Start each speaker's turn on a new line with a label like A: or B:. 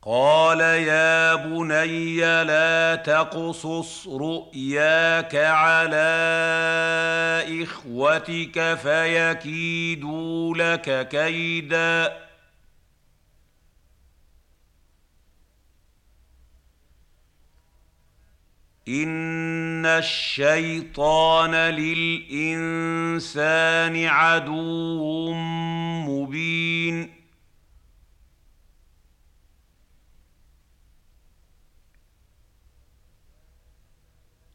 A: قال يا بني لا تقصص رؤياك على إخوتك فيكيدوا لك كيدا إن الشيطان للإنسان عدو